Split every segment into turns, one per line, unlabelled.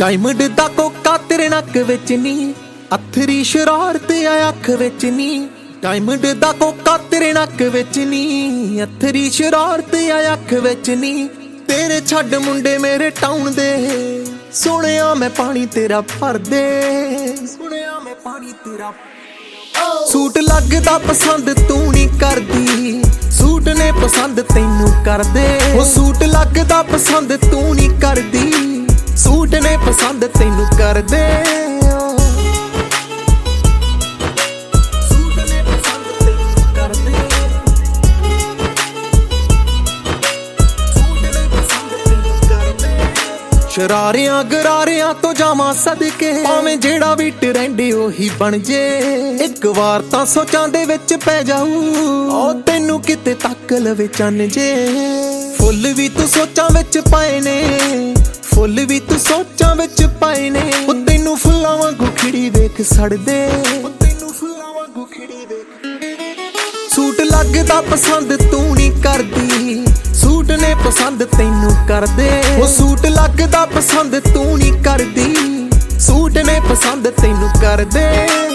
Diamond ਦਾ ਕੋਕਾ ਤੇਰੇ ਨੱਕ ਵਿੱਚ ਨੀ, ਅਥਰੀ ਸ਼ਰਾਰਤ ਆ ਅੱਖ ਵਿੱਚ ਨੀ। ਡਾਇਮੰਡ ਦਾ ਕੋਕਾ ਤੇਰੇ ਨੱਕ ਵਿੱਚ ਨੀ, ਅਥਰੀ ਸ਼ਰਾਰਤ ਆ ਅੱਖ ਵਿੱਚ ਨੀ। ਤੇਰੇ ਛੱਡ ਮੁੰਡੇ ਮੇਰੇ ਟਾਊਨ ਦੇ, ਸੁਣਿਆ ਮੈਂ ਪਾਣੀ ਤੇਰਾ ਭਰਦੇ, ਸੁਣਿਆ ਮੈਂ ਪਾਣੀ ਤੇਰਾ। ਸੂਟ ਲੱਗਦਾ ਪਸੰਦ ਤੂੰ ਨਹੀਂ ਕਰਦੀ, ਸੂਟ ਨੇ ਪਸੰਦ ਤੈਨੂੰ ਕਰਦੇ। ਉਹ ਸੂਟ ਲੱਗਦਾ ਪਸੰਦ ਤੂੰ ਨਹੀਂ ਕਰਦੀ, ਸੂਟ ਨੇ ਪਸੰਦ ਤੈਨੂੰ ਕਰਦੇ। ਸੂਟ ਨੇ ਪਸੰਦ ਤੈਨੂੰ ਕਰਦੇ, ਸੂਟ ਨੇ ਪਸੰਦ ਤੈਨੂੰ ਕਰਦੇ। ਸ਼ਰਾਰਿਆਂ ਗਰਾਰਿਆਂ ਤੋਂ ਜਾਵਾਂ ਸਦਕੇ, ਭਾਵੇਂ ਜਿਹੜਾ ਵੀ ਟ੍ਰੈਂਡ ਉਹੀ ਬਣ ਜੇ। ਇੱਕ ਵਾਰ ਤਾਂ ਸੋਚਾਂ ਦੇ ਵਿੱਚ ਪੈ ਜਾਊ, ਉਹ ਤੈਨੂੰ ਕਿਤੇ ਤੱਕ ਲਵੇ ਚੰਨ ਜੇ। ਫੁੱਲ ਵੀ ਤੂੰ ਸੋਚਾਂ ਵਿੱਚ ਪਾਏ ਨੇ, ਫੁੱਲ ਵੀ ਤੂੰ ਸੋਚਾਂ ਵਿੱਚ ਪਾਏ ਨੇ। ਉਹ ਤੈਨੂੰ ਫੁੱਲਾਂ ਵਾਂਗੂ ਖਿੜੀ ਵੇਖ ਸੜਦੇ, ਉਹ ਤੈਨੂੰ ਫੁੱਲਾਂ ਵਾਂਗੂ ਖਿੜੀ ਵੇਖ। ਸੂਟ ਲੱਗਦਾ ਪਸੰਦ ਤੂੰ ਨਹੀਂ ਕਰਦੀ, ਸੂਟ ਨੇ ਪਸੰਦ ਤੈਨੂੰ ਕਰਦੇ। ਉਹ ਸੂਟ ਲੱਗਦਾ ਪਸੰਦ ਤੂੰ ਨਹੀਂ ਕਰਦੀ, ਸੂਟ ਨੇ ਪਸੰਦ ਤੈਨੂੰ ਕਰਦੇ।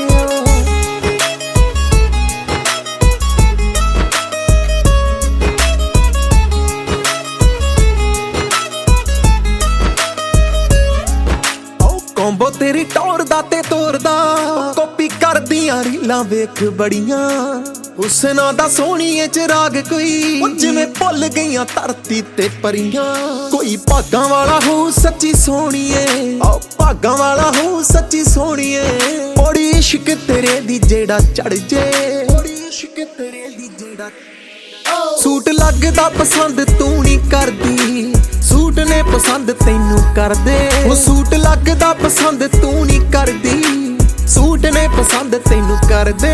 ਕੰਬੋ ਤੇਰੀ ਟੋਰਦਾ ਤੇ ਤੋਰਦਾ, ਕਾਪੀ ਕਰਦੀਆਂ ਰੀਲਾਂ ਵੇਖ ਬੜੀਆਂ। ਹੁਸਨਾਂ ਦਾ ਸੋਹਣੀਏ ਚ ਰਾਗ ਕੋਈ, ਜਿਵੇਂ ਭੁੱਲ ਗਈਆਂ ਧਰਤੀ ਤੇ ਪਰੀਆਂ। ਕੋਈ ਭਾਗਾਂ ਵਾਲਾ ਹੋ ਸੱਚੀ ਸੋਹਣੀਏ, ਭਾਗਾਂ ਵਾਲਾ ਹੋ ਸੱਚੀ ਸੋਹਣੀਏ। ਬੜੀ ਇਸ਼ਕ ਤੇਰੇ ਦੀ ਜਿਹੜਾ ਚੜ ਜੇ, ਬੜੀ ਇਸ਼ਕ ਤੇਰੇ ਦੀ ਜਿਹੜਾ। ਸੂਟ ਲੱਗਦਾ ਪਸੰਦ ਤੂੰ ਨਹੀਂ ਕਰਦੀ, ਸੂਟ ਨੇ ਪਸੰਦ ਤੈਨੂੰ ਕਰਦੇ। ਉਹ ਸੂਟ ਲੱਗਦਾ ਪਸੰਦ ਤੂੰ ਨਹੀਂ ਕਰਦੀ, ਸੂਟ ਨੇ ਪਸੰਦ ਤੈਨੂੰ ਕਰਦੇ।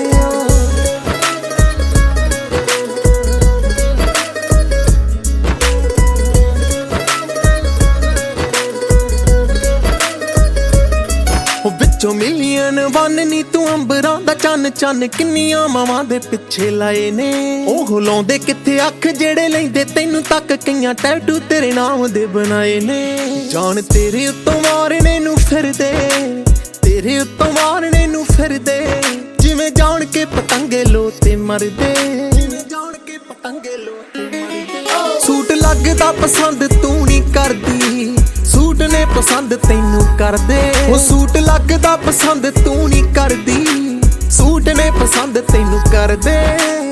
ਵਿੱਚੋਂ ਮਿਲੀਅਨ ਵਨ ਨੀ ਤੂੰ ਅੰਬਰਾਂ ਦਾ ਚੰਨ ਚੰਨ। ਕਿੰਨੀਆਂ ਮਾਵਾਂ ਦੇ ਪਿੱਛੇ ਲਾਏ ਨੇ, ਉਹ ਲਾਉਂਦੇ ਕਿੱਥੇ ਅੱਖ ਜਿਹੜੇ ਲੈਂਦੇ ਤੈਨੂੰ ਤੱਕ। ਕਈਆਂ ਟੈਟੂ ਤੇਰੇ ਨਾਮ ਦੇ ਬਣਾਏ ਨੇ। ਜਾਨ ਤੇਰੇ ਉੱਤੋਂ ਮਾਰਨੇ ਨੂੰ ਫਿਰਦੇ, ਤੇਰੇ ਉੱਤੋਂ ਮਾਰਨੇ ਨੂੰ ਫਿਰਦੇ। ਜਿਵੇਂ ਜਾਣ ਕੇ ਪਤੰਗੇ ਲੋ ਤੇ ਮਰਦੇ, ਜਿਵੇਂ ਜਾਣ ਕੇ ਪਤੰਗੇ ਲੋ ਤੇ ਮਰਦੇ। ਸੂਟ ਲੱਗਦਾ ਪਸੰਦ ਤੂੰ ਨਹੀਂ ਕਰਦੀ, ਸੂਟ ਨੇ ਪਸੰਦ ਤੈਨੂੰ ਕਰਦੇ। ਉਹ ਸੂਟ ਲੱਗਦਾ ਪਸੰਦ ਤੂੰ ਨਹੀਂ ਕਰਦੀ, ਸੂਟ ਨੇ ਪਸੰਦ ਤੈਨੂੰ ਕਰਦੇ।